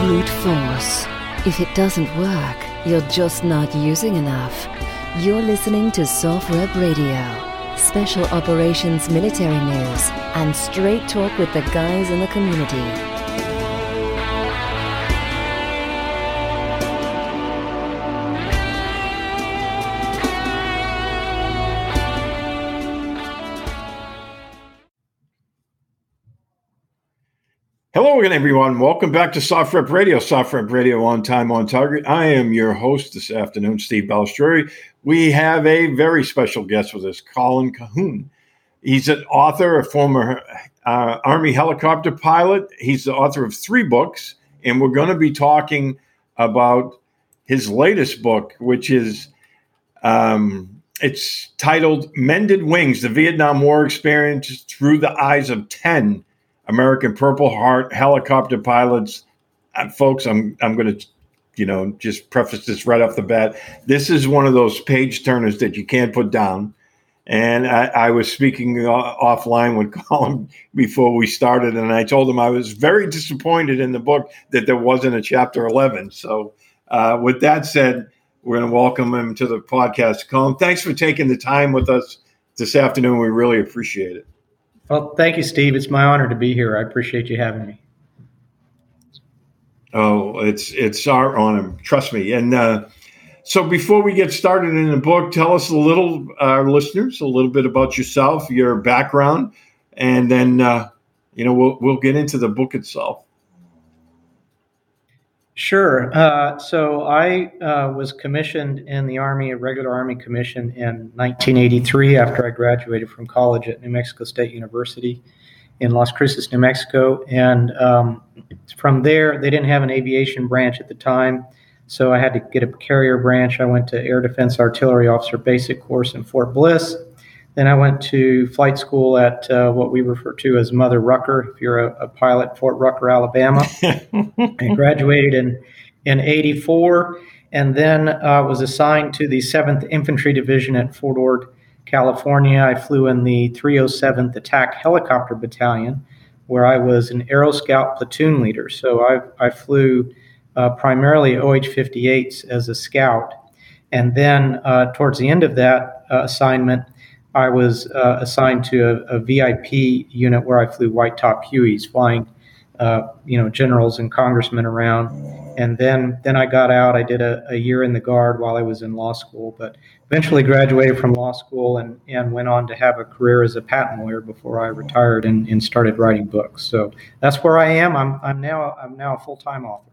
brute force. If it doesn't work, you're just not using enough. You're listening to SOFREP Radio, Special Operations Military News, and straight talk with the guys in the community. Hello again, everyone. Welcome back to SOFREP Radio. SOFREP Radio, on time, on target. I am your host this afternoon, Steve Balestrieri. We have a very special guest with us, Colin Cahoon. He's an author, a former Army helicopter pilot. He's the author of 3 books, and we're going to be talking about his latest book, which is it's titled Mended Wings, The Vietnam War Experience Through the Eyes of 10 American Purple Heart helicopter pilots. Folks, I'm going to, just preface this right off the bat. This is one of those page turners that you can't put down. And I was speaking offline with Colin before we started, and I told him I was very disappointed in the book that there wasn't a chapter 11. So with that said, we're going to welcome him to the podcast. Colin, thanks for taking the time with us this afternoon. We really appreciate it. Well, thank you, Steve. It's my honor to be here. I appreciate you having me. Oh, it's our honor. Trust me. And so before we get started in the book, tell us our listeners, a little bit about yourself, your background, and then, we'll get into the book itself. Sure. So I was commissioned in the Army, a regular Army commission, in 1983 after I graduated from college at New Mexico State University in Las Cruces, New Mexico. And from there, they didn't have an aviation branch at the time, so I had to get a carrier branch. I went to Air Defense Artillery Officer Basic Course in Fort Bliss. Then I went to flight school at what we refer to as Mother Rucker, if you're a pilot, Fort Rucker, Alabama. I graduated in 84, and then was assigned to the 7th Infantry Division at Fort Ord, California. I flew in the 307th Attack Helicopter Battalion, where I was an Aero Scout platoon leader. So I flew primarily OH-58s as a scout. And then towards the end of that assignment, I was assigned to a VIP unit where I flew white top Hueys, flying, generals and congressmen around. And then I got out. I did a year in the Guard while I was in law school, but eventually graduated from law school and went on to have a career as a patent lawyer before I retired and started writing books. So that's where I am. I'm now a full-time author.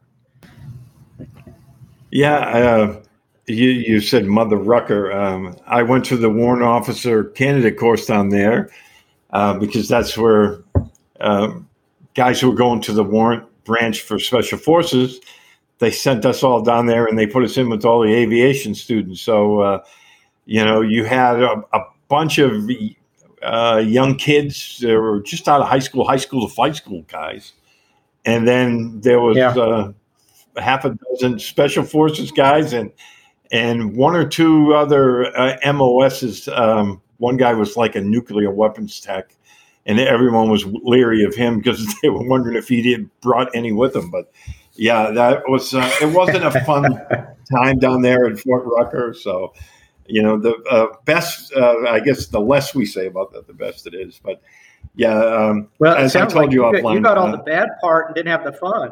Yeah. You said Mother Rucker. I went to the Warrant Officer Candidate course down there because that's where guys who were going to the Warrant Branch for Special Forces, they sent us all down there and they put us in with all the aviation students. So, you had a bunch of young kids that were just out of high school to flight school guys. And then there was half a dozen Special Forces guys and 1 or 2 other MOSs. One guy was like a nuclear weapons tech, and everyone was leery of him because they were wondering if he had brought any with him. But yeah, that was it wasn't a fun time down there at Fort Rucker. So, the best, I guess, the less we say about that, the best it is. But yeah, well, as I told you offline, you got all the bad part and didn't have the fun.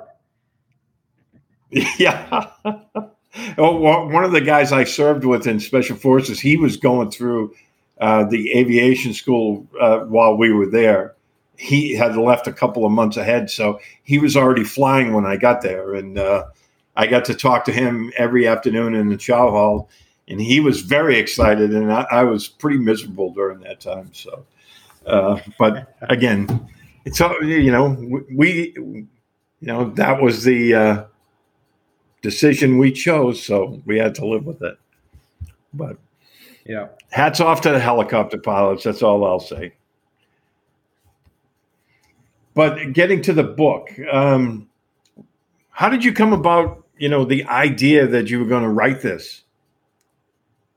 Yeah. Well, one of the guys I served with in Special Forces, he was going through the aviation school while we were there. He had left a couple of months ahead, so he was already flying when I got there. And I got to talk to him every afternoon in the chow hall, and he was very excited, and I was pretty miserable during that time. So, but again, it's that was the decision we chose, so we had to live with it. But yeah, hats off to the helicopter pilots. That's all I'll say. But getting to the book, how did you come about, the idea that you were going to write this?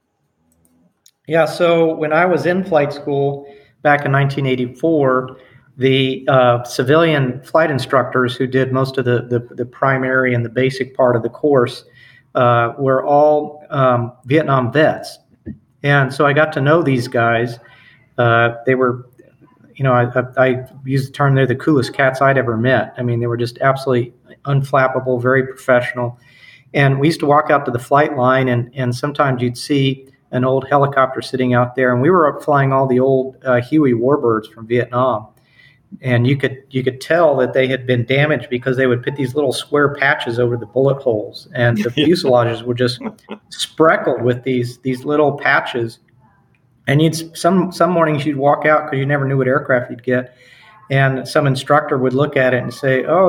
Yeah, so when I was in flight school back in 1984, the civilian flight instructors who did most of the primary and the basic part of the course were all Vietnam vets. And so I got to know these guys. They were, I use the term, they're the coolest cats I'd ever met. I mean, they were just absolutely unflappable, very professional. And we used to walk out to the flight line, and sometimes you'd see an old helicopter sitting out there, and we were flying all the old Huey Warbirds from Vietnam. And you could tell that they had been damaged because they would put these little square patches over the bullet holes, and the fuselages were just spreckled with these little patches. And some mornings you'd walk out because you never knew what aircraft you'd get, and some instructor would look at it and say, "Oh,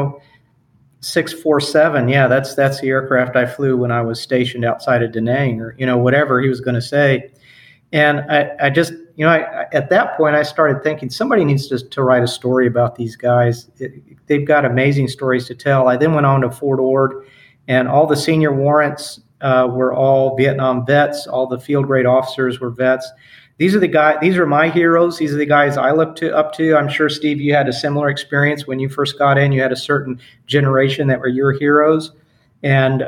647, yeah, that's the aircraft I flew when I was stationed outside of Da Nang," or whatever he was going to say. And I just, at that point, I started thinking somebody needs to write a story about these guys. They've got amazing stories to tell. I then went on to Fort Ord, and all the senior warrants were all Vietnam vets. All the field grade officers were vets. These are my heroes. These are the guys I look up to. I'm sure, Steve, you had a similar experience when you first got in. You had a certain generation that were your heroes. And,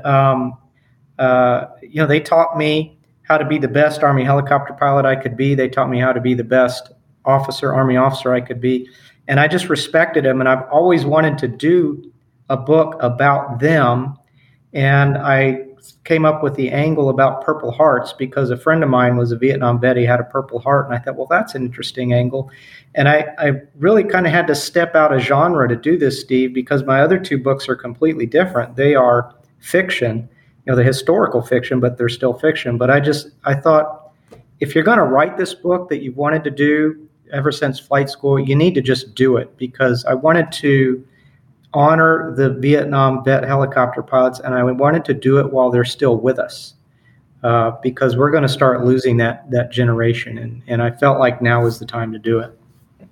they taught me how to be the best Army helicopter pilot I could be. They taught me how to be the best Army officer I could be. And I just respected them. And I've always wanted to do a book about them. And I came up with the angle about Purple Hearts because a friend of mine was a Vietnam vet. He had a Purple Heart. And I thought, well, that's an interesting angle. And I really kind of had to step out of genre to do this, Steve, because my other two books are completely different. They are fiction. The historical fiction, but they're still fiction. But I thought, if you're going to write this book that you've wanted to do ever since flight school, you need to just do it, because I wanted to honor the Vietnam vet helicopter pilots, and I wanted to do it while they're still with us, because we're going to start losing that generation, and I felt like now was the time to do it.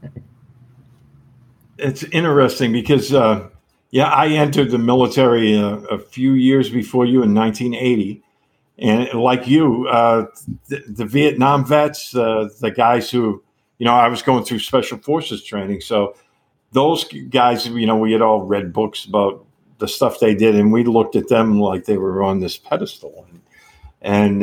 It's interesting because I entered the military a few years before you in 1980. And like you, the Vietnam vets, the guys who, I was going through special forces training. So those guys, we had all read books about the stuff they did, and we looked at them like they were on this pedestal. And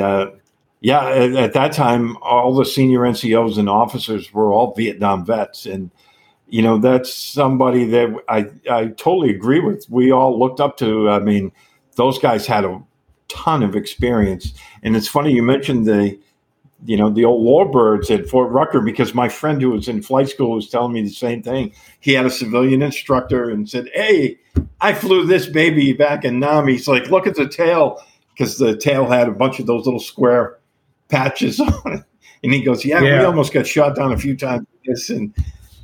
at that time, all the senior NCOs and officers were all Vietnam vets. And that's somebody that I totally agree with. We all looked up to. I mean, those guys had a ton of experience. And it's funny you mentioned the old Warbirds at Fort Rucker, because my friend who was in flight school was telling me the same thing. He had a civilian instructor and said, "Hey, I flew this baby back in Nam." He's like, "Look at the tail," because the tail had a bunch of those little square patches on it. And he goes, yeah. We almost got shot down a few times with this. And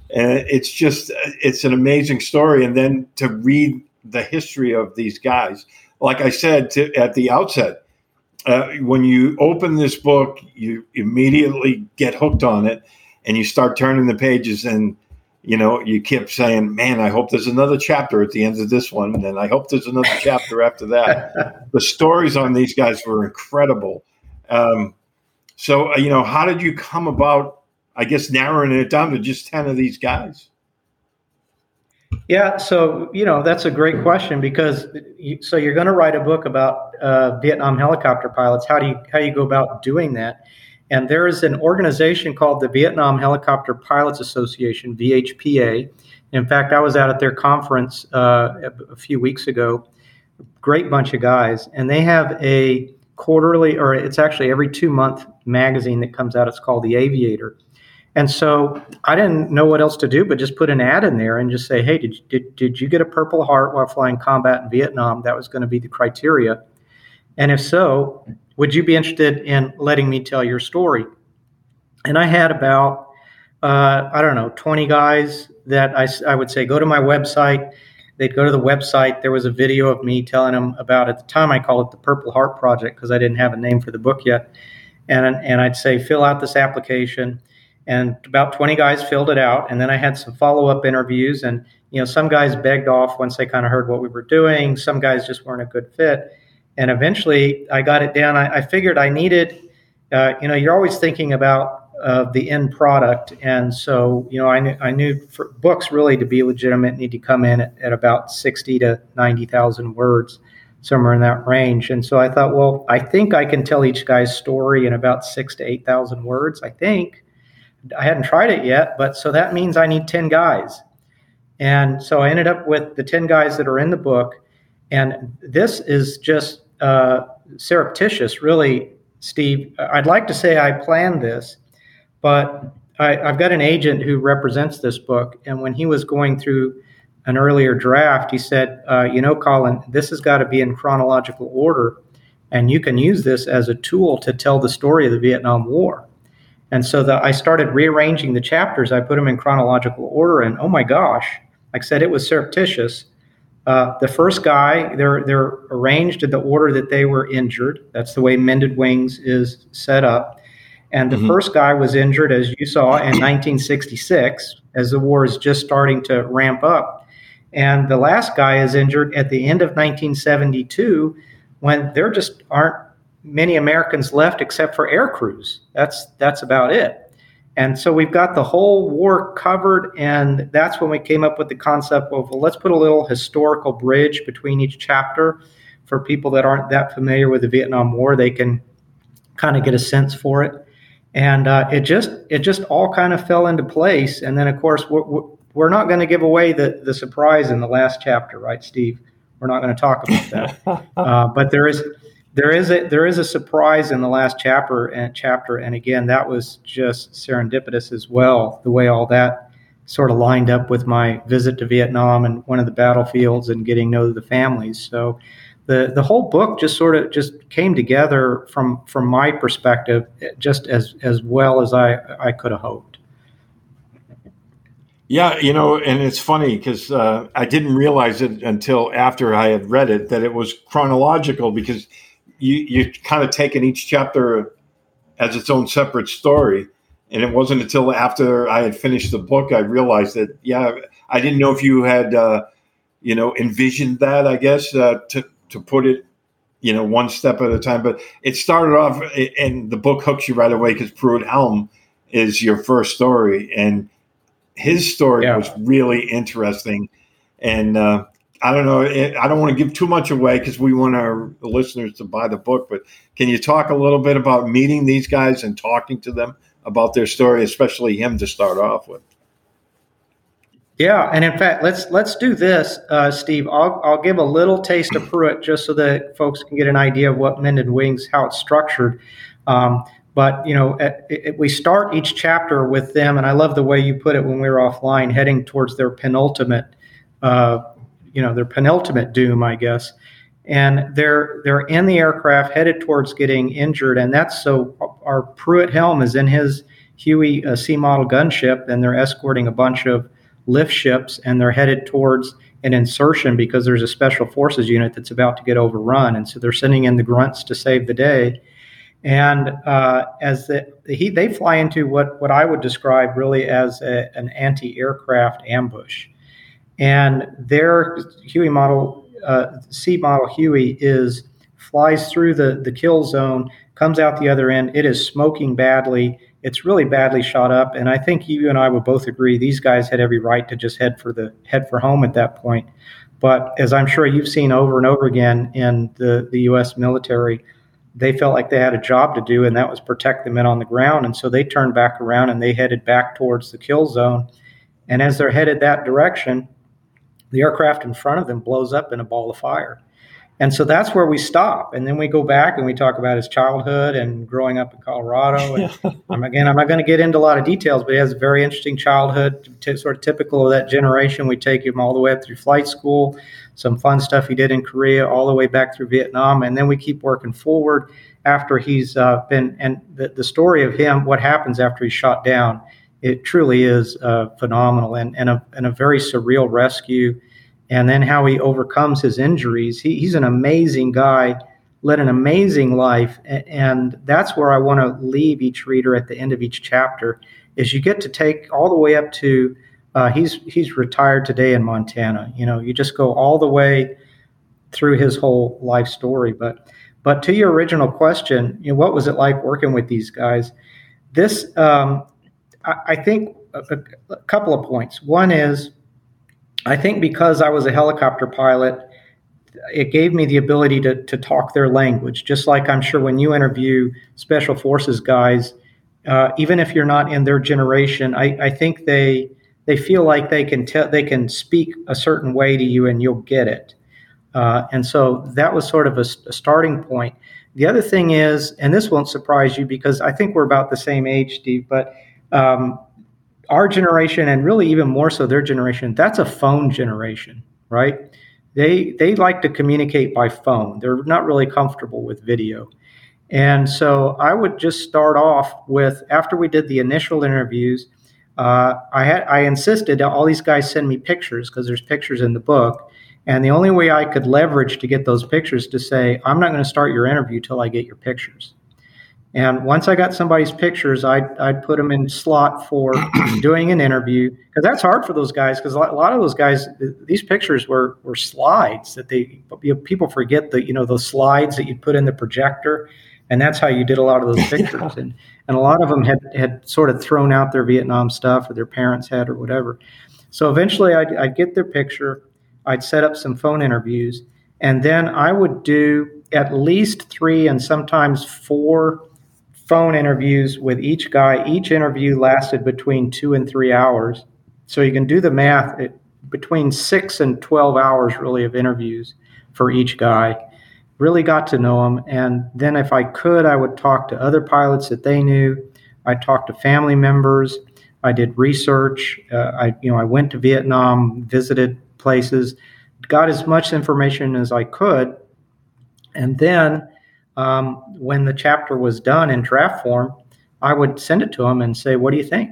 it's an amazing story. And then to read the history of these guys, like I said at the outset, when you open this book, you immediately get hooked on it, and you start turning the pages, and you keep saying, "Man, I hope there's another chapter at the end of this one, and I hope there's another chapter after that." The stories on these guys were incredible. So how did you come about, I guess, narrowing it down to just 10 of these guys? Yeah, so, that's a great question, because you're going to write a book about Vietnam helicopter pilots. How do you go about doing that? And there is an organization called the Vietnam Helicopter Pilots Association, VHPA. In fact, I was out at their conference a few weeks ago. Great bunch of guys. And they have a quarterly, or it's actually every 2-month magazine that comes out. It's called The Aviator. And so I didn't know what else to do but just put an ad in there and just say, "Hey, did you get a Purple Heart while flying combat in Vietnam?" That was going to be the criteria. And if so, would you be interested in letting me tell your story? And I had about, 20 guys that I would say, go to my website. They'd go to the website. There was a video of me telling them about, at the time I called it the Purple Heart Project because I didn't have a name for the book yet. And I'd say, fill out this application. And about 20 guys filled it out. And then I had some follow-up interviews. And, some guys begged off once they kind of heard what we were doing. Some guys just weren't a good fit. And eventually I got it down. I figured I needed, you're always thinking about of the end product. And so, I knew for books really to be legitimate need to come in at about 60 to 90,000 words, somewhere in that range. And so I thought, well, I think I can tell each guy's story in about 6 to 8,000 words. I think. I hadn't tried it yet, but so that means I need 10 guys. And so I ended up with the 10 guys that are in the book. And this is just surreptitious, really, Steve. I'd like to say I planned this, but I've got an agent who represents this book. And when he was going through an earlier draft, he said, Colin, this has got to be in chronological order. And you can use this as a tool to tell the story of the Vietnam War. And so I started rearranging the chapters. I put them in chronological order, and oh my gosh, like I said, it was surreptitious. The first guy, they're arranged in the order that they were injured. That's the way Mended Wings is set up. And the first guy was injured, as you saw, in 1966, as the war is just starting to ramp up. And the last guy is injured at the end of 1972, when there just aren't many Americans left except for air crews. That's about it. And so we've got the whole war covered, and that's when we came up with the concept of, well, let's put a little historical bridge between each chapter for people that aren't that familiar with the Vietnam War. They can kind of get a sense for it. And it just all kind of fell into place. And then, of course, we're not going to give away the surprise in the last chapter, right, Steve? We're not going to talk about that. But there is a surprise in the last chapter, and again, that was just serendipitous as well, the way all that sort of lined up with my visit to Vietnam and one of the battlefields and getting to know the families. So the whole book just came together from my perspective, just as well as I could have hoped. Yeah, and it's funny because I didn't realize it until after I had read it that it was chronological, because you kind of taken each chapter as its own separate story. And it wasn't until after I had finished the book I realized that, I didn't know if you had, envisioned that, I guess, to put it, one step at a time. But it started off, and the book hooks you right away because Pruitt-Helm is your first story. And his story was really interesting. And I don't know, I don't want to give too much away because we want our listeners to buy the book, but can you talk a little bit about meeting these guys and talking to them about their story, especially him to start off with? Yeah, and in fact, let's do this, Steve. I'll give a little taste of Pruitt just so that folks can get an idea of what Mended Wings, how it's structured. But we start each chapter with them, and I love the way you put it when we were offline, heading towards their penultimate doom, I guess. And they're in the aircraft headed towards getting injured. And that's so our Pruitt-Helm is in his Huey C model gunship, and they're escorting a bunch of lift ships, and they're headed towards an insertion because there's a special forces unit that's about to get overrun. And so they're sending in the grunts to save the day. And as they fly into what I would describe really as an anti-aircraft ambush. And their Huey model, C model Huey, flies through the kill zone, comes out the other end. It is smoking badly. It's really badly shot up. And I think you and I would both agree these guys had every right to just head for home at that point. But as I'm sure you've seen over and over again in the U.S. military, they felt like they had a job to do, and that was protect the men on the ground. And so they turned back around and they headed back towards the kill zone. And as they're headed that direction, the aircraft in front of them blows up in a ball of fire. And so that's where we stop. And then we go back and we talk about his childhood and growing up in Colorado. And I'm not going to get into a lot of details, but he has a very interesting childhood, sort of typical of that generation. We take him all the way up through flight school, some fun stuff he did in Korea, all the way back through Vietnam. And then we keep working forward after he's been, and the story of him, what happens after he's shot down, it truly is phenomenal and a very surreal rescue. And then how he overcomes his injuries. He's an amazing guy, led an amazing life. And that's where I want to leave each reader at the end of each chapter, is you get to take all the way up to, he's retired today in Montana. You just go all the way through his whole life story. But to your original question, what was it like working with these guys? this, I think a couple of points. One is, I think because I was a helicopter pilot, it gave me the ability to talk their language, just like I'm sure when you interview Special Forces guys, even if you're not in their generation, I think they feel like they can speak a certain way to you and you'll get it. And so that was sort of a starting point. The other thing is, and this won't surprise you because I think we're about the same age, Steve, but our generation, and really even more so their generation, that's a phone generation, right? They like to communicate by phone. They're not really comfortable with video. And so I would just start off with, after we did the initial interviews, I insisted that all these guys send me pictures because there's pictures in the book. And the only way I could leverage to get those pictures to say, I'm not going to start your interview till I get your pictures. And once I got somebody's pictures, I'd put them in slot for doing an interview, because that's hard for those guys, because a lot of those guys, these pictures were slides that people forget that, those slides that you put in the projector, and that's how you did a lot of those pictures. And a lot of them had sort of thrown out their Vietnam stuff, or their parents had, or whatever. So eventually I'd get their picture, I'd set up some phone interviews, and then I would do at least 3 and sometimes 4 phone interviews with each guy. Each interview lasted between 2 and 3 hours. So you can do the math, between 6 and 12 hours really of interviews for each guy. Really got to know them. And then if I could, I would talk to other pilots that they knew. I talked to family members. I did research. I went to Vietnam, visited places, got as much information as I could. And then when the chapter was done in draft form, I would send it to them and say, what do you think?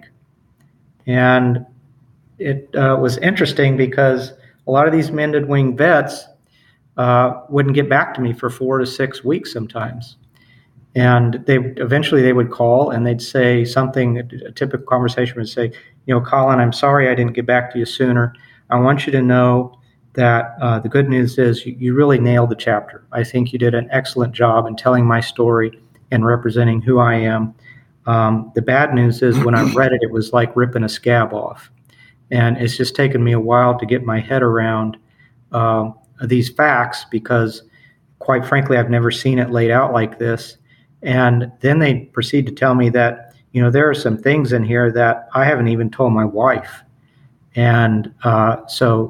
And it was interesting because a lot of these mended wing vets wouldn't get back to me for 4 to 6 weeks sometimes. And eventually they would call and they'd say something, a typical conversation would say, Colin, I'm sorry I didn't get back to you sooner. I want you to know that the good news is you really nailed the chapter. I think you did an excellent job in telling my story and representing who I am. The bad news is when I read it, it was like ripping a scab off. And it's just taken me a while to get my head around these facts because, quite frankly, I've never seen it laid out like this. And then they proceed to tell me that, there are some things in here that I haven't even told my wife. And so,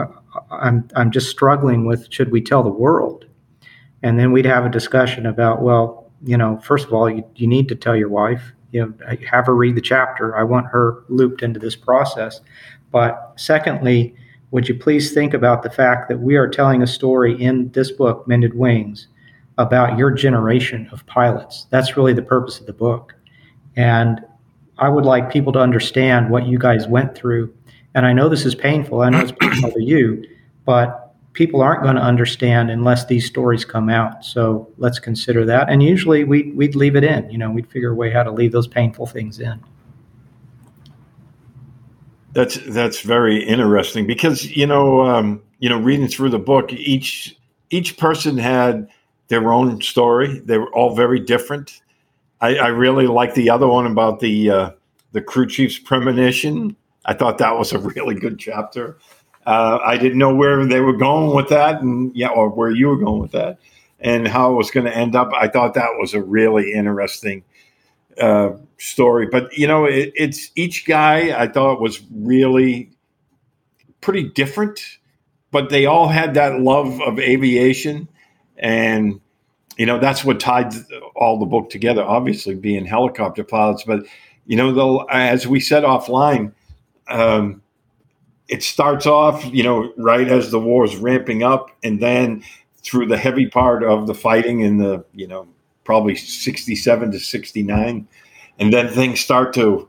I'm just struggling with, should we tell the world? And then we'd have a discussion about, well, first of all, you need to tell your wife, have her read the chapter. I want her looped into this process. But secondly, would you please think about the fact that we are telling a story in this book, Mended Wings, about your generation of pilots. That's really the purpose of the book. And I would like people to understand what you guys went through. And I know this is painful. I know it's painful to you, but people aren't going to understand unless these stories come out. So let's consider that. And usually we'd leave it in. We'd figure a way how to leave those painful things in. That's very interesting because reading through the book, each person had their own story. They were all very different. I really like the other one about the crew chief's premonition. I thought that was a really good chapter. I didn't know where they were going with that, or where you were going with that, and how it was going to end up. I thought that was a really interesting story. But it's each guy I thought was really pretty different, but they all had that love of aviation, and that's what tied all the book together. Obviously, being helicopter pilots, but as we said offline. It starts off, right as the war is ramping up, and then through the heavy part of the fighting in the, probably 67 to 69, and then things start to,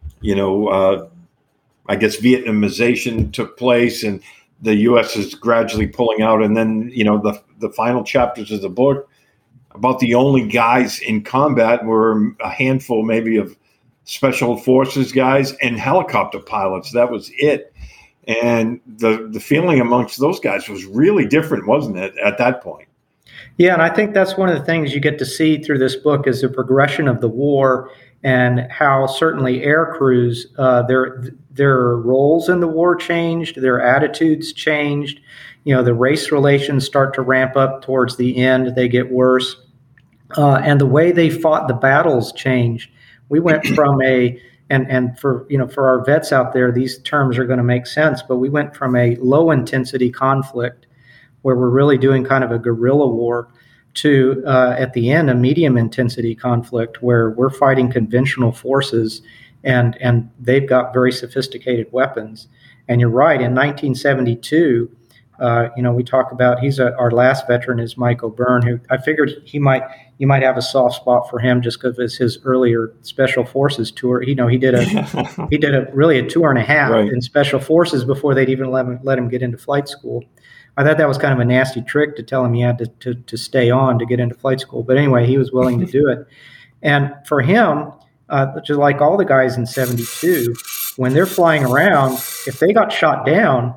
I guess Vietnamization took place, and the U.S. is gradually pulling out, and then the final chapters of the book about the only guys in combat were a handful, maybe, of special forces guys and helicopter pilots. That was it. And the feeling amongst those guys was really different, wasn't it, at that point? Yeah, and I think that's one of the things you get to see through this book is the progression of the war and how certainly air crews, their roles in the war changed, their attitudes changed. The race relations start to ramp up towards the end; they get worse, and the way they fought the battles changed. We went from and for our vets out there, these terms are going to make sense, but we went from a low intensity conflict where we're really doing kind of a guerrilla war to at the end a medium intensity conflict where we're fighting conventional forces and they've got very sophisticated weapons. And you're right, in 1972, we talk about our last veteran is Mike O'Byrne, who I figured you might have a soft spot for him just because of his earlier Special Forces tour. He did a tour and a half right. in Special Forces before they'd even let him get into flight school. I thought that was kind of a nasty trick to tell him he had to stay on to get into flight school. But anyway, he was willing to do it. And for him, just like all the guys in 72, when they're flying around, if they got shot down,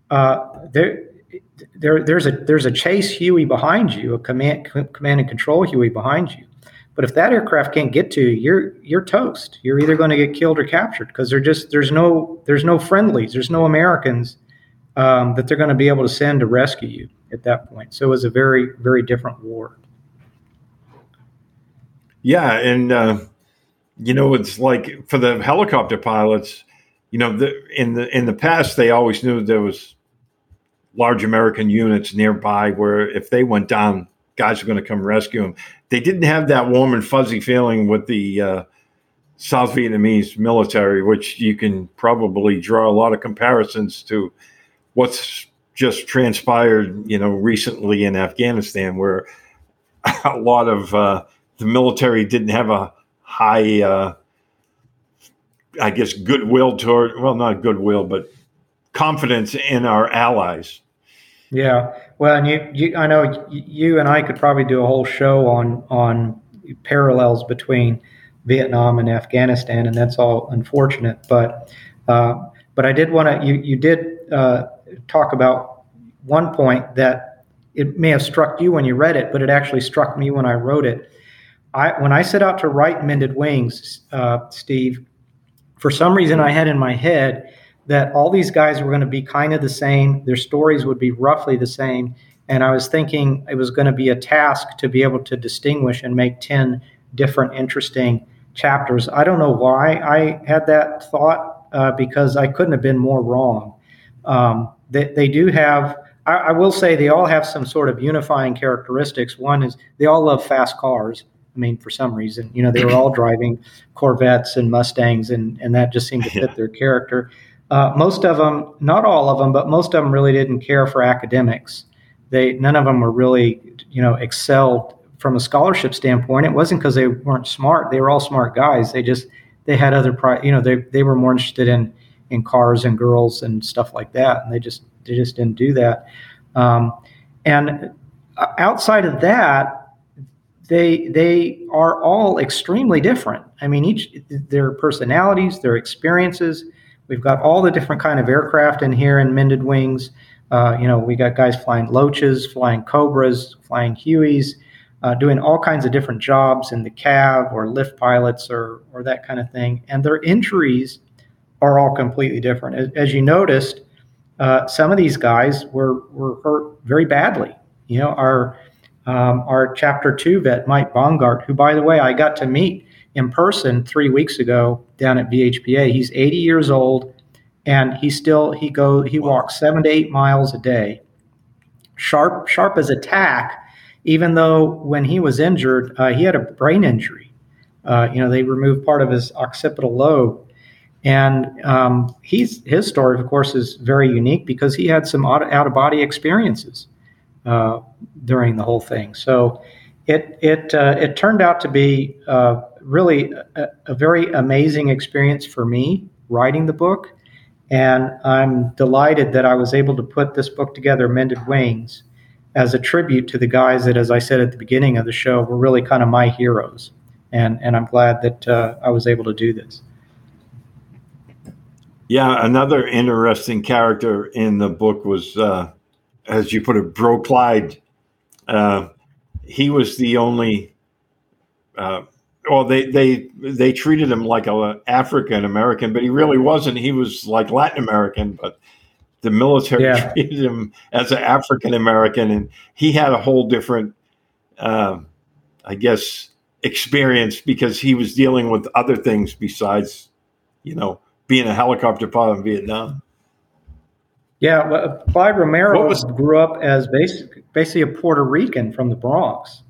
there's a chase Huey behind you, a command and control Huey behind you. But if that aircraft can't get to you, you're toast. You're either going to get killed or captured because there's no friendlies, there's no Americans that they're going to be able to send to rescue you at that point. So it was a very, very different war. Yeah, and it's like for the helicopter pilots, in the past they always knew there was large American units nearby where if they went down, guys were going to come rescue them. They didn't have that warm and fuzzy feeling with the South Vietnamese military, which you can probably draw a lot of comparisons to what's just transpired, recently in Afghanistan, where a lot of the military didn't have a high, goodwill not goodwill, but confidence in our allies. Yeah. Well, and I know you and I could probably do a whole show on parallels between Vietnam and Afghanistan, and that's all unfortunate. But I did want to, you did talk about one point that it may have struck you when you read it, but it actually struck me when I wrote it. When I set out to write Mended Wings, Steve, for some reason I had in my head that all these guys were going to be kind of the same. Their stories would be roughly the same. And I was thinking it was going to be a task to be able to distinguish and make 10 different interesting chapters. I don't know why I had that thought because I couldn't have been more wrong. They do have, I will say they all have some sort of unifying characteristics. One is they all love fast cars. I mean, for some reason, they were all driving Corvettes and Mustangs, and that just seemed to fit their character. Most of them, not all of them, but most of them really didn't care for academics. None of them were really, excelled from a scholarship standpoint. It wasn't because they weren't smart. They were all smart guys. They had other, they were more interested in cars and girls and stuff like that. And they just didn't do that. And outside of that, they are all extremely different. I mean, their personalities, their experiences. We've got all the different kind of aircraft in here in Mended Wings. We got guys flying Loaches, flying Cobras, flying Hueys, doing all kinds of different jobs in the CAV or lift pilots or that kind of thing. And their injuries are all completely different. As you noticed, some of these guys were hurt very badly. Our Chapter 2 vet, Mike Bongart, who, by the way, I got to meet in person 3 weeks ago down at VHPA. He's 80 years old, and he walks 7 to 8 miles a day, sharp as a tack. Even though when he was injured, he had a brain injury. They removed part of his occipital lobe, and his story, of course, is very unique because he had some out of body experiences during the whole thing. So it turned out to be really a very amazing experience for me writing the book. And I'm delighted that I was able to put this book together, Mended Wings, as a tribute to the guys that, as I said at the beginning of the show, were really kind of my heroes. And I'm glad that I was able to do this. Yeah, another interesting character in the book was, as you put it, Bro Clyde. He was the only well, they treated him like a African American, but he really wasn't. He was like Latin American, but the military treated him as an African American, and he had a whole different, I guess, experience because he was dealing with other things besides, being a helicopter pilot in Vietnam. Yeah, well, Clyde Romero grew up as basically a Puerto Rican from the Bronx.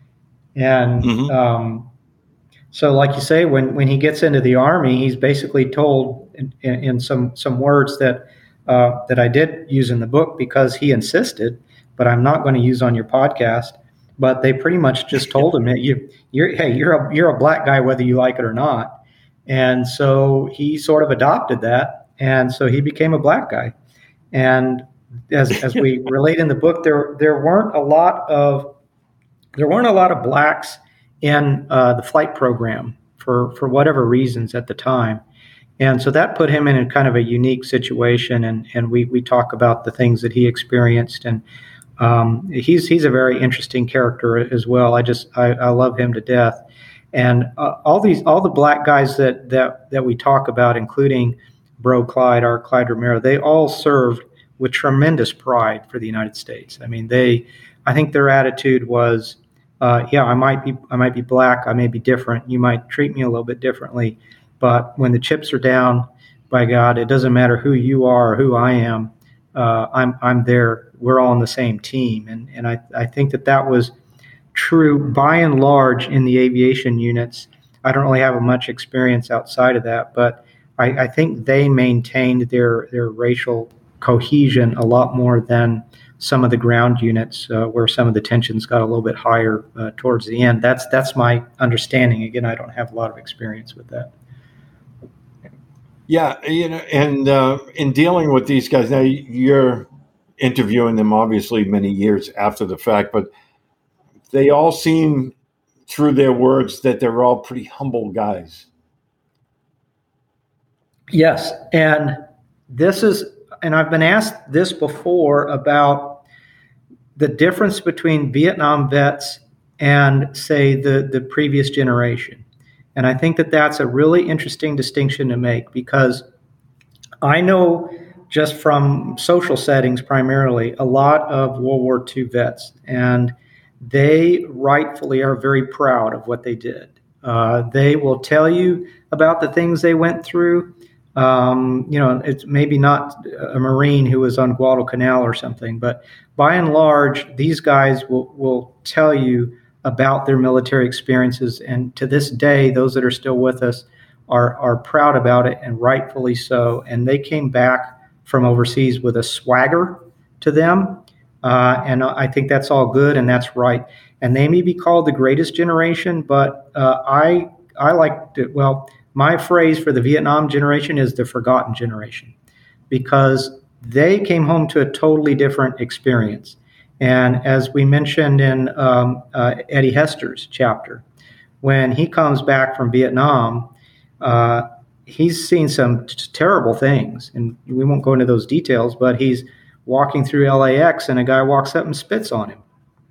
And so like you say, when he gets into the Army, he's basically told in some words that I did use in the book because he insisted, but I'm not going to use on your podcast. But they pretty much just told him that you're a black guy whether you like it or not. And so he sort of adopted that, and so he became a black guy. And as we relate in the book, there weren't a lot of blacks in the flight program for whatever reasons at the time. And so that put him in a kind of a unique situation. And we talk about the things that he experienced. And he's a very interesting character as well. I love him to death. And all the black guys that we talk about, including Bro Clyde, our Clyde Romero, they all served with tremendous pride for the United States. I mean, I think their attitude was, I might be black, I may be different, you might treat me a little bit differently, but when the chips are down, by God, it doesn't matter who you are or who I am. I'm there. We're all on the same team, and I think that was true by and large in the aviation units. I don't really have much experience outside of that, but I think they maintained their racial cohesion a lot more than some of the ground units where some of the tensions got a little bit higher towards the end. That's my understanding. Again, I don't have a lot of experience with that. Yeah, and in dealing with these guys, now you're interviewing them obviously many years after the fact, but they all seem, through their words, that they're all pretty humble guys. Yes, and I've been asked this before about the difference between Vietnam vets and, say, the previous generation. And I think that's a really interesting distinction to make, because I know just from social settings primarily a lot of World War II vets, and they rightfully are very proud of what they did. They will tell you about the things they went through. It's maybe not a Marine who was on Guadalcanal or something, but by and large, these guys will tell you about their military experiences. And to this day, those that are still with us are proud about it, and rightfully so. And they came back from overseas with a swagger to them. And I think that's all good, and that's right. And they may be called the greatest generation, but I like to, my phrase for the Vietnam generation is the forgotten generation, because they came home to a totally different experience. And as we mentioned in Eddie Hester's chapter, when he comes back from Vietnam, he's seen some terrible things. And we won't go into those details, but he's walking through LAX and a guy walks up and spits on him.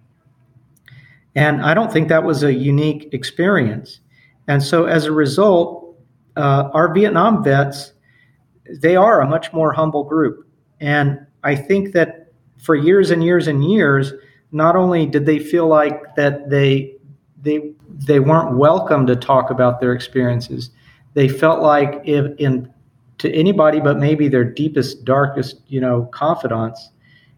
And I don't think that was a unique experience. And so as a result, our Vietnam vets, they are a much more humble group. And I think that for years and years and years, not only did they feel like that they weren't welcome to talk about their experiences, they felt like to anybody but maybe their deepest, darkest, confidants,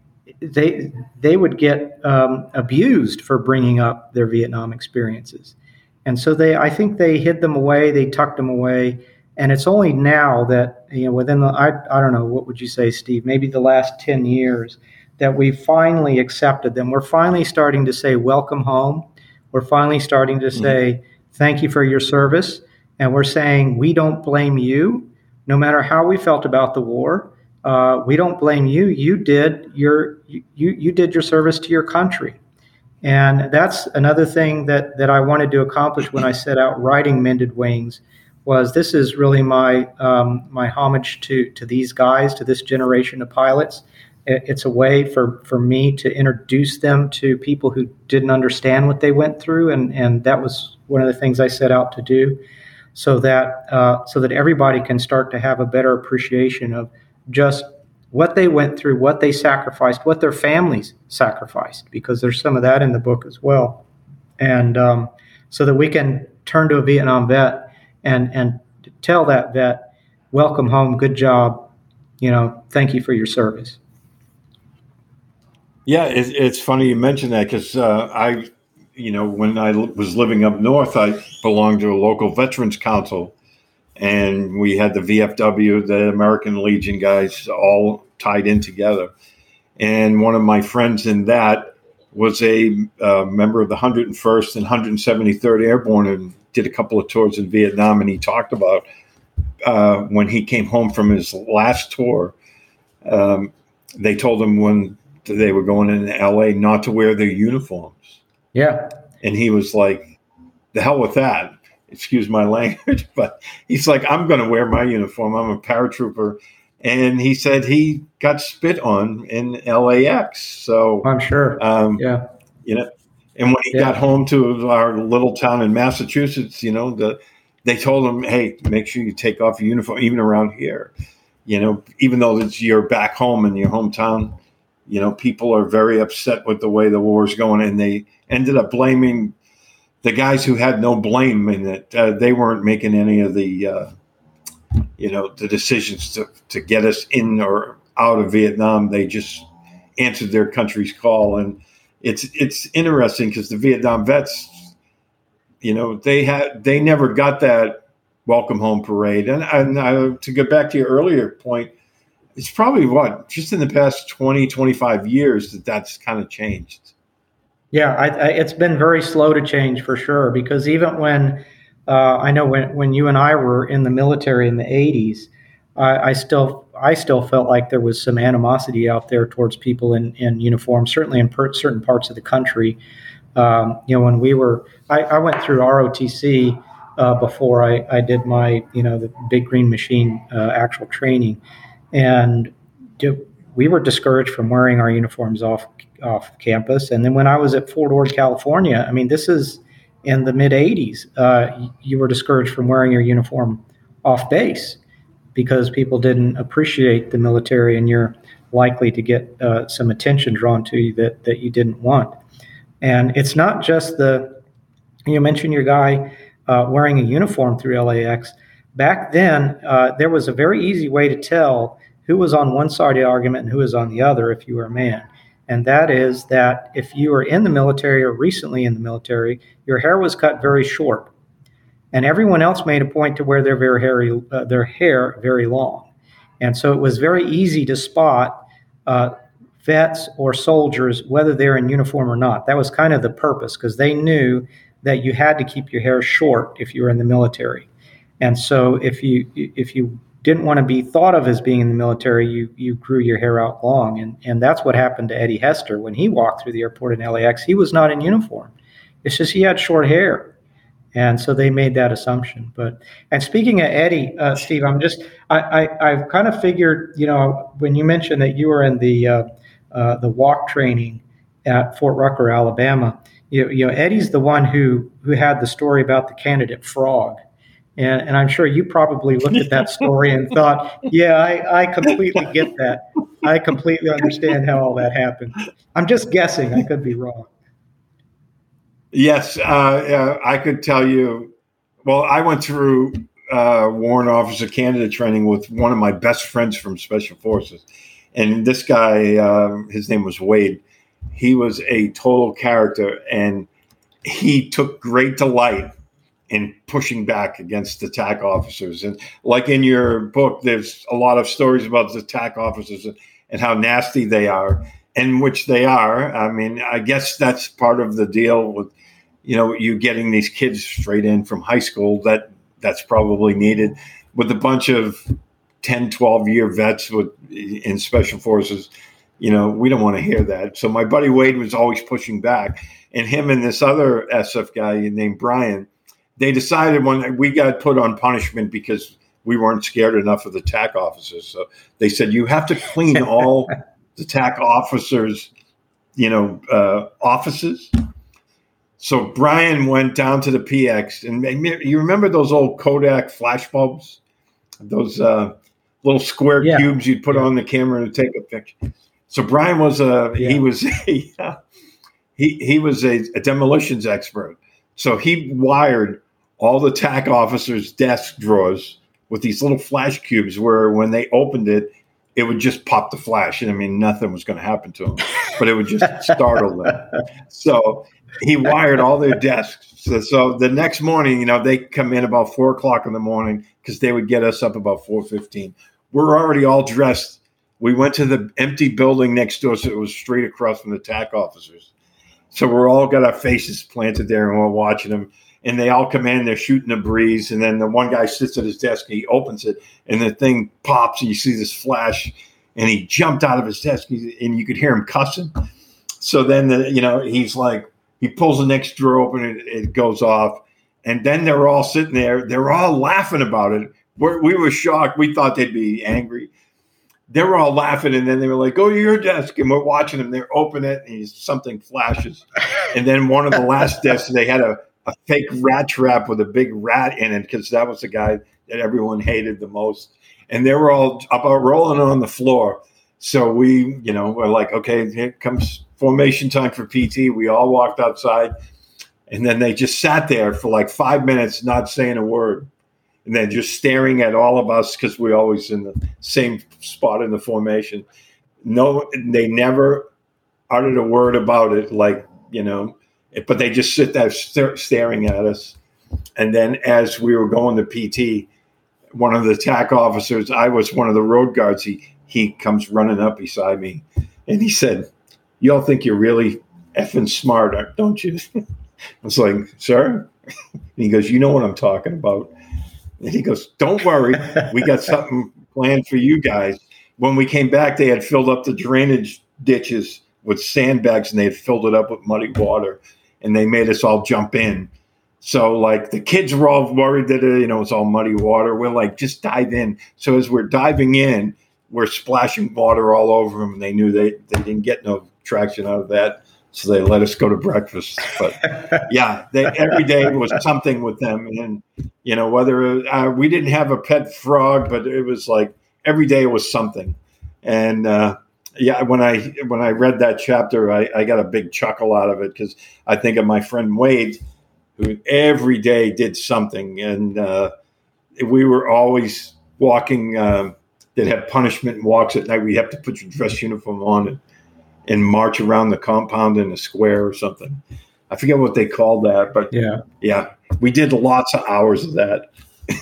they would get abused for bringing up their Vietnam experiences. And so I think they hid them away, they tucked them away. And it's only now that, within I don't know, what would you say, Steve, maybe the last 10 years, that we finally accepted them. We're finally starting to say, welcome home. We're finally starting to say, thank you for your service. And we're saying, we don't blame you, no matter how we felt about the war. We don't blame you. You did your service to your country. And that's another thing that I wanted to accomplish when I set out writing Mended Wings, was this is really my homage to these guys, to this generation of pilots. It's a way for me to introduce them to people who didn't understand what they went through, and that was one of the things I set out to do, so that everybody can start to have a better appreciation of just what they went through, what they sacrificed, what their families sacrificed, because there's some of that in the book as well, and so that we can turn to a Vietnam vet and tell that vet, welcome home, good job, thank you for your service. Yeah, it's funny you mentioned that, because when I was living up north, I belonged to a local veterans council, and we had the VFW, the American Legion guys, all tied in together. And one of my friends in that was a member of the 101st and 173rd Airborne, and did a couple of tours in Vietnam. And he talked about when he came home from his last tour, they told him when they were going in LA not to wear their uniforms. Yeah. And he was like, the hell with that. Excuse my language, but he's like, I'm going to wear my uniform. I'm a paratrooper. And he said he got spit on in LAX. So I'm sure. Yeah. And when he got home to our little town in Massachusetts, they told him, hey, make sure you take off your uniform, even around here, even though you're back home in your hometown. People are very upset with the way the war is going, and they ended up blaming the guys who had no blame in it. They weren't making any of the, the decisions to get us in or out of Vietnam. They just answered their country's call. And it's interesting because the Vietnam vets, they never got that welcome home parade. And to get back to your earlier point, it's probably just in the past 20, 25 years that's kind of changed. Yeah, it's been very slow to change for sure, because even when I know when you and I were in the military in the 80s, I still felt like there was some animosity out there towards people in uniform, certainly in certain parts of the country. When I went through ROTC before I did my, the Big Green Machine actual training. And we were discouraged from wearing our uniforms off campus. And then when I was at Fort Ord, California, I mean, this is in the mid 80s, you were discouraged from wearing your uniform off base because people didn't appreciate the military, and you're likely to get some attention drawn to you that you didn't want. And it's not just you mentioned your guy wearing a uniform through LAX. Back then, there was a very easy way to tell who was on one side of the argument and who was on the other if you were a man. And that is that if you were in the military or recently in the military, your hair was cut very short. And everyone else made a point to wear their hair very long. And so it was very easy to spot vets or soldiers, whether they're in uniform or not. That was kind of the purpose, because they knew that you had to keep your hair short if you were in the military. And so if you didn't want to be thought of as being in the military, you grew your hair out long. And that's what happened to Eddie Hester. When he walked through the airport in LAX, he was not in uniform. It's just he had short hair. And so they made that assumption. And speaking of Eddie, Steve, I've kind of figured, when you mentioned that you were in the walk training at Fort Rucker, Alabama, Eddie's the one who had the story about the candidate frog. And I'm sure you probably looked at that story and thought, yeah, I completely get that. I completely understand how all that happened. I'm just guessing. I could be wrong. Yes, I could tell you. Well, I went through warrant officer candidate training with one of my best friends from Special Forces. And this guy, his name was Wade. He was a total character, and he took great delight in pushing back against the TAC officers. And like in your book, there's a lot of stories about the TAC officers and how nasty they are, and which they are. I mean, I guess that's part of the deal with, you getting these kids straight in from high school. That's probably needed. With a bunch of 10, 12-year vets in Special Forces, we don't want to hear that. So my buddy Wade was always pushing back. And him and this other SF guy named Brian, they decided when we got put on punishment because we weren't scared enough of the TAC officers. So they said, you have to clean all the TAC officers, offices. So Brian went down to the PX, and you remember those old Kodak flash bulbs, those little square cubes you'd put on the camera to take a picture. So Brian was he was a demolitions expert. So he wired all the TAC officers' desk drawers with these little flash cubes where when they opened it, it would just pop the flash. And I mean, nothing was going to happen to them, but it would just startle them. So he wired all their desks. So the next morning, they come in about 4:00 in the morning because they would get us up about 4:15. We're already all dressed. We went to the empty building next door, so it was straight across from the TAC officers. So we're all got our faces planted there, and we're watching them. And they all come in, they're shooting a breeze. And then the one guy sits at his desk, and he opens it, and the thing pops, and you see this flash. And he jumped out of his desk, and you could hear him cussing. So then, he's like, he pulls the next drawer open, and it goes off. And then they're all sitting there. They're all laughing about it. We were shocked. We thought they'd be angry. They were all laughing, and then they were like, go to your desk. And we're watching them. They open it, and something flashes. And then one of the last desks, they had a fake rat trap with a big rat in it because that was the guy that everyone hated the most. And they were all about rolling on the floor. So we, we're like, okay, here comes formation time for PT. We all walked outside. And then they just sat there for like 5 minutes, not saying a word. And then just staring at all of us because we're always in the same spot in the formation. No, they never uttered a word about it, but they just sit there staring at us. And then as we were going to PT, one of the TAC officers, I was one of the road guards, he comes running up beside me. And he said, you all think you're really effing smart, don't you? I was like, sir? And he goes, you know what I'm talking about. And he goes, don't worry. We got something planned for you guys. When we came back, they had filled up the drainage ditches with sandbags, and they had filled it up with muddy water. And they made us all jump in. So, the kids were all worried that, it's all muddy water. We're like, just dive in. So as we're diving in, we're splashing water all over them. And they knew they didn't get no traction out of that. So they let us go to breakfast. But, yeah, every day was something with them. And, whether we didn't have a pet frog, but it was like every day was something. And, when I read that chapter, I got a big chuckle out of it because I think of my friend Wade, who every day did something. And we were always walking, they'd have punishment walks at night. We'd have to put your dress uniform on and march around the compound in a square or something. I forget what they called that, but yeah, we did lots of hours of that.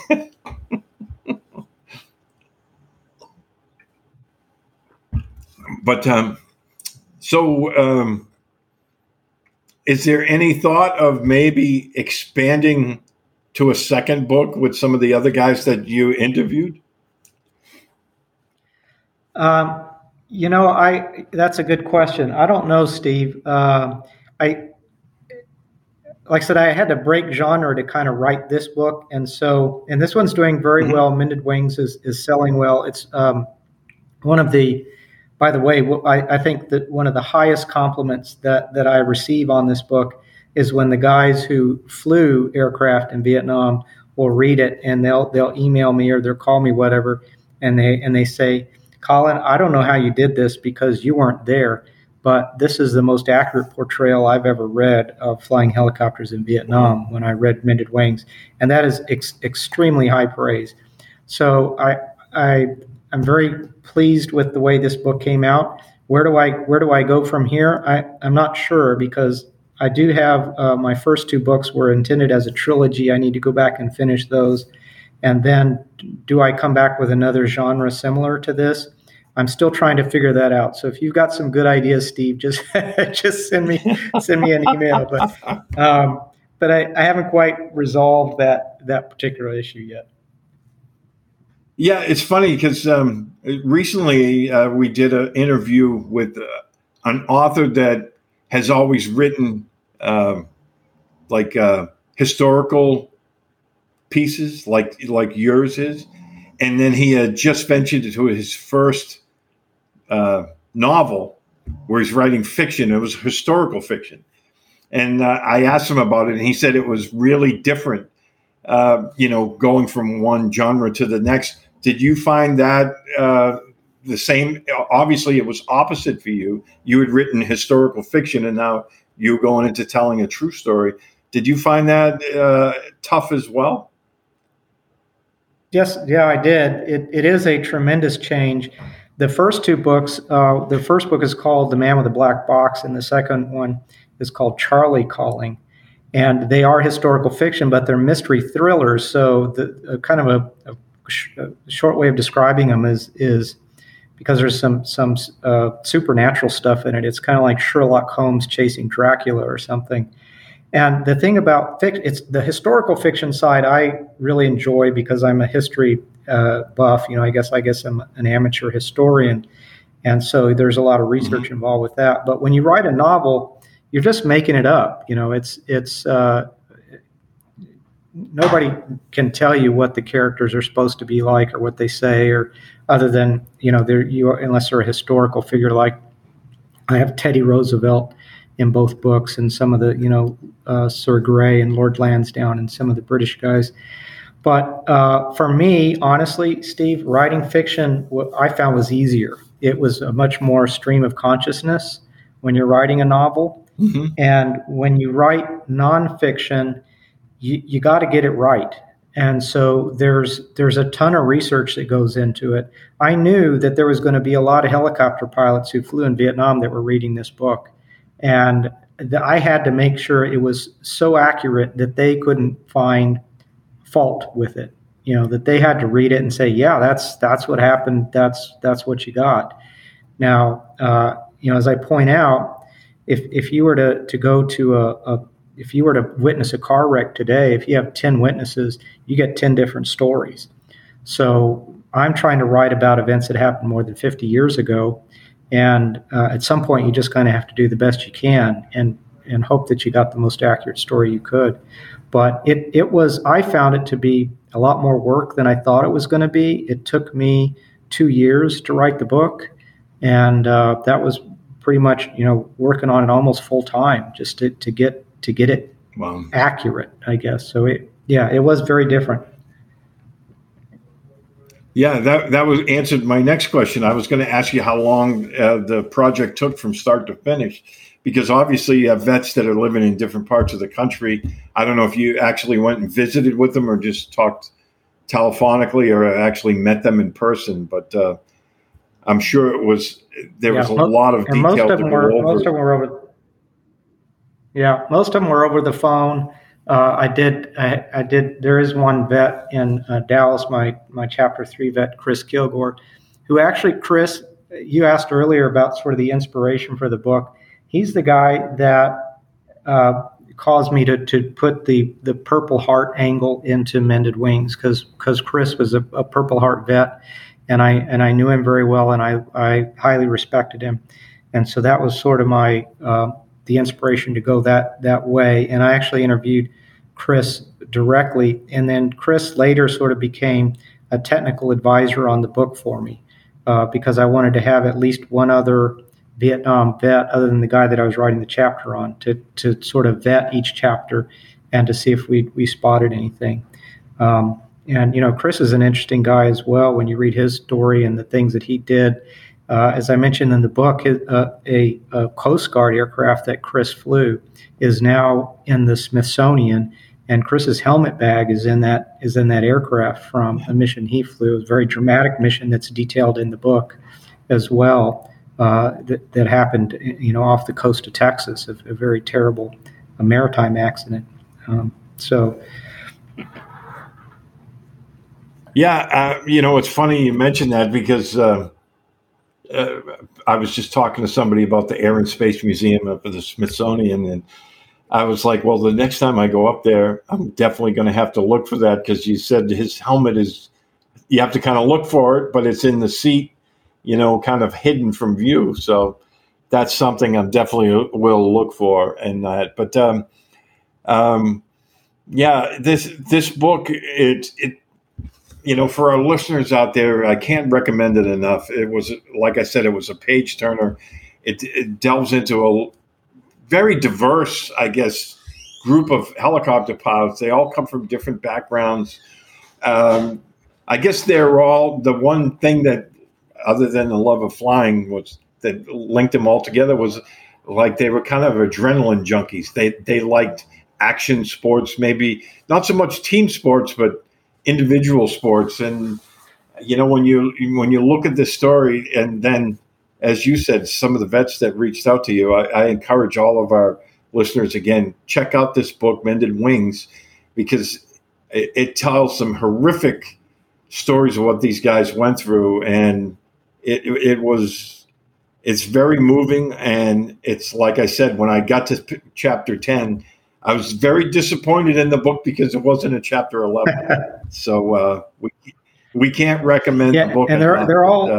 But is there any thought of maybe expanding to a second book with some of the other guys that you interviewed? That's a good question. I don't know, Steve. Like I said, I had to break genre to kind of write this book. And this one's doing very well. Mended Wings is selling well. It's one of the, by the way, I think that one of the highest compliments that I receive on this book is when the guys who flew aircraft in Vietnam will read it, and they'll email me or they'll call me, whatever, and they say, Colin, I don't know how you did this because you weren't there, but this is the most accurate portrayal I've ever read of flying helicopters in Vietnam when I read Mended Wings, and that is extremely high praise. So I'm very pleased with the way this book came out. Where do I go from here? I'm not sure, because I do have my first two books were intended as a trilogy. I need to go back and finish those. And then do I come back with another genre similar to this? I'm still trying to figure that out. So if you've got some good ideas, Steve, just send me an email. But I haven't quite resolved that particular issue yet. Yeah, it's funny because recently we did an interview with an author that has always written historical pieces like yours is. And then he had just ventured into his first novel where he's writing fiction. It was historical fiction. And I asked him about it, and he said it was really different, going from one genre to the next. Did you find that the same? Obviously, it was opposite for you. You had written historical fiction, and now you're going into telling a true story. Did you find that tough as well? Yes, yeah, I did. It is a tremendous change. The first two books, the first book is called The Man with the Black Box, and the second one is called Charlie Calling. And they are historical fiction, but they're mystery thrillers. So the kind of a short way of describing them is because there's some supernatural stuff in it. It's kind of like Sherlock Holmes chasing Dracula or something. And the thing about it's the historical fiction side I really enjoy because I'm a history buff. I guess I'm an amateur historian, and so there's a lot of research involved with that. But when you write a novel, you're just making it up. It's nobody can tell you what the characters are supposed to be like or what they say, or other than unless they're a historical figure. Like I have Teddy Roosevelt in both books, and some of the Sir Grey and Lord Lansdowne and some of the British guys. But for me, honestly, Steve, writing fiction, what I found was easier. It was a much more stream of consciousness when you're writing a novel. Mm-hmm. And when you write nonfiction, you got to get it right. And so there's a ton of research that goes into it. I knew that there was going to be a lot of helicopter pilots who flew in Vietnam that were reading this book. And I had to make sure it was so accurate that they couldn't find fault with it. That they had to read it and say, yeah, that's what happened. That's what you got. Now, as I point out, if you were to go to if you were to witness a car wreck today, if you have 10 witnesses, you get 10 different stories. So I'm trying to write about events that happened more than 50 years ago. And at some point, you just kind of have to do the best you can and hope that you got the most accurate story you could. But I found it to be a lot more work than I thought it was going to be. It took me 2 years to write the book. And that was pretty much, working on it almost full time just to get it accurate, I guess. So it was very different. Yeah, that was answered my next question. I was going to ask you how long the project took from start to finish, because obviously you have vets that are living in different parts of the country. I don't know if you actually went and visited with them or just talked telephonically or actually met them in person, but I'm sure there was a lot of detail to go over. Most of them were over. Yeah, most of them were over the phone. I did. There is one vet in Dallas, my Chapter 3 vet, Chris Kilgore, who actually, Chris, you asked earlier about sort of the inspiration for the book. He's the guy that caused me to put the Purple Heart angle into Mended Wings, because Chris was a Purple Heart vet, and I knew him very well, and I highly respected him, and so that was sort of my the inspiration to go that way. And I actually interviewed Chris directly, and then Chris later sort of became a technical advisor on the book for me, because I wanted to have at least one other Vietnam vet other than the guy that I was writing the chapter on to sort of vet each chapter and to see if we spotted anything. And Chris is an interesting guy as well when you read his story and the things that he did. As I mentioned in the book, a Coast Guard aircraft that Chris flew is now in the Smithsonian, and Chris's helmet bag is in that aircraft from a mission he flew. It was a very dramatic mission that's detailed in the book as well, that happened off the coast of Texas, a very terrible maritime accident. It's funny you mentioned that, because I was just talking to somebody about the Air and Space Museum up at the Smithsonian, and I was like, well, the next time I go up there, I'm definitely going to have to look for that, because you said his helmet you have to kind of look for it, but it's in the seat, kind of hidden from view. So that's something I definitely will look for in that. But this book, for our listeners out there, I can't recommend it enough. It was, like I said, it was a page turner. It delves into a very diverse, I guess, group of helicopter pilots. They all come from different backgrounds. I guess they're all, the one thing that, other than the love of flying, was that linked them all together was like they were kind of adrenaline junkies. They liked action sports, maybe not so much team sports, but individual sports. And when you look at this story, and then, as you said, some of the vets that reached out to you, I encourage all of our listeners, again, check out this book, Mended Wings, because it tells some horrific stories of what these guys went through, and it's very moving. And it's, like I said, when I got to chapter 10, I was very disappointed in the book because it wasn't a chapter 11. So we can't recommend the book. And they're all.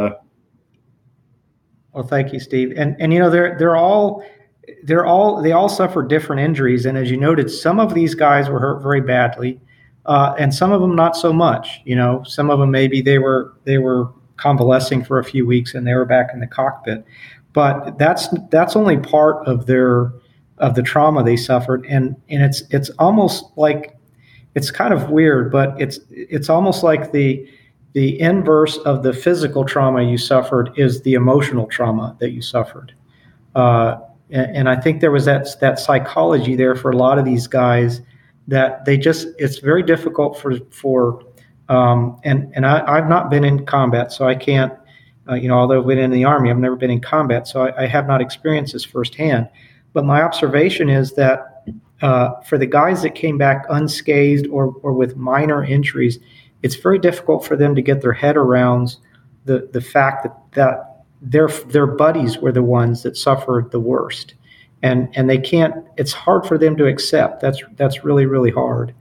Well, thank you, Steve. And they all suffered different injuries, and as you noted, some of these guys were hurt very badly, and some of them not so much. Some of them maybe they were convalescing for a few weeks and they were back in the cockpit, but that's only part of the trauma they suffered, and it's almost like, it's kind of weird, but it's almost like the inverse of the physical trauma you suffered is the emotional trauma that you suffered. And I think there was that psychology there for a lot of these guys that it's very difficult for and I've not been in combat, so I can't, although I've been in the Army, I've never been in combat, so I have not experienced this firsthand. But my observation is that for the guys that came back unscathed or with minor injuries, it's very difficult for them to get their head around the fact that their buddies were the ones that suffered the worst, and they can't. It's hard for them to accept. That's really, really hard,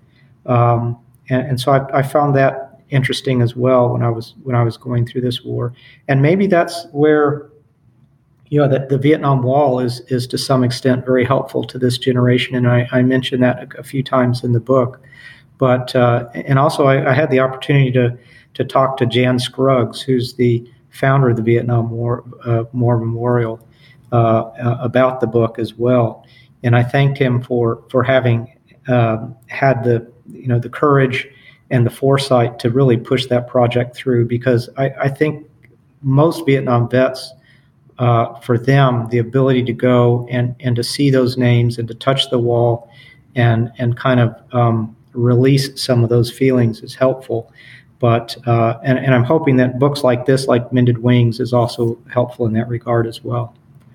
and so I found that interesting as well when I was going through this war, and maybe that's where the Vietnam Wall is to some extent very helpful to this generation, and I mentioned that a few times in the book. But and also I had the opportunity to talk to Jan Scruggs, who's the founder of the Vietnam War Memorial, about the book as well, and I thanked him for having had the courage and the foresight to really push that project through, because I think most Vietnam vets, for them, the ability to go and to see those names and to touch the wall and kind of release some of those feelings is helpful. But and I'm hoping that books like this, like Mended Wings, is also helpful in that regard as well.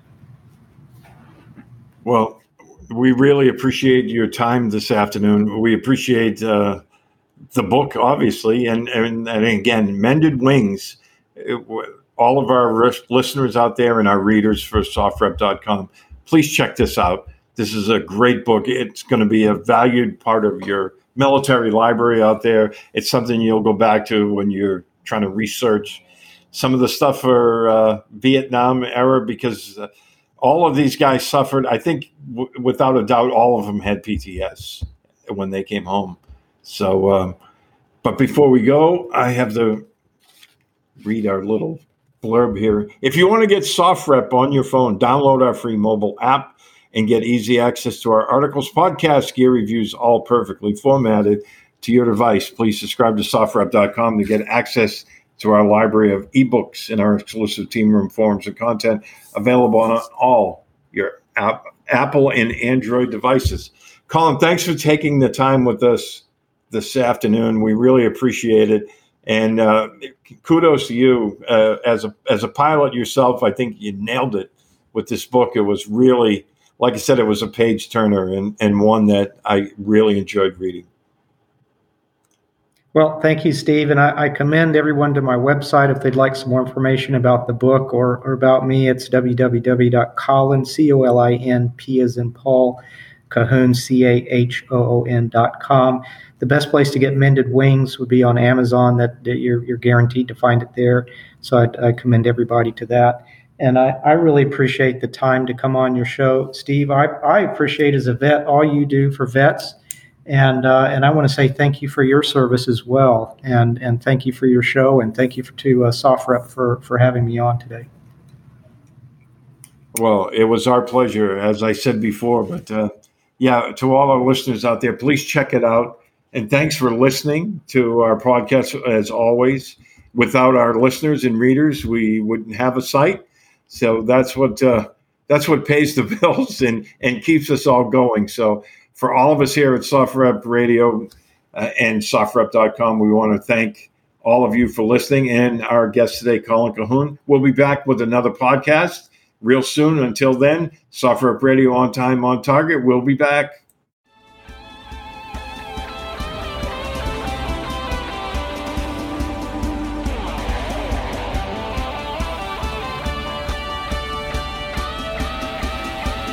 Well, we really appreciate your time this afternoon. We appreciate the book, obviously, and again, Mended Wings. All of our listeners out there and our readers for SOFREP.com, please check this out. This is a great book. It's going to be a valued part of your military library out there. It's something you'll go back to when you're trying to research some of the stuff for Vietnam era, because all of these guys suffered. I think without a doubt, all of them had PTS when they came home. So, but before we go, I have to read our little blurb here. If you want to get SOFREP on your phone, download our free mobile app and get easy access to our articles, podcasts, gear reviews, all perfectly formatted to your device. Please subscribe to SOFREP.com to get access to our library of ebooks and our exclusive team room forums and content available on all your Apple and Android devices. Colin, thanks for taking the time with us this afternoon. We really appreciate it. And kudos to you as a pilot yourself. I think you nailed it with this book. It was really, like I said, it was a page turner and one that I really enjoyed reading. Well, thank you, Steve. And I commend everyone to my website if they'd like some more information about the book or about me. It's www.colin, C-O-L-I-N-P as in Paul, Cahoon, CAHOON.com. The best place to get Mended Wings would be on Amazon. That you're guaranteed to find it there. So I commend everybody to that. And I really appreciate the time to come on your show, Steve. I appreciate as a vet all you do for vets. And I want to say thank you for your service as well, and thank you for your show, and thank you to SOFREP for having me on today. Well, it was our pleasure, as I said before. But to all our listeners out there, please check it out. And thanks for listening to our podcast. As always, without our listeners and readers, we wouldn't have a site. So that's what pays the bills and keeps us all going. So for all of us here at SOFREP Radio and SOFREP.com, we want to thank all of you for listening. And our guest today, Colin Cahoon, will be back with another podcast real soon. Until then, SOFREP Radio, on time, on target. We'll be back.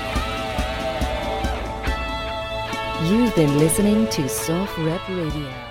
You've been listening to SOFREP Radio.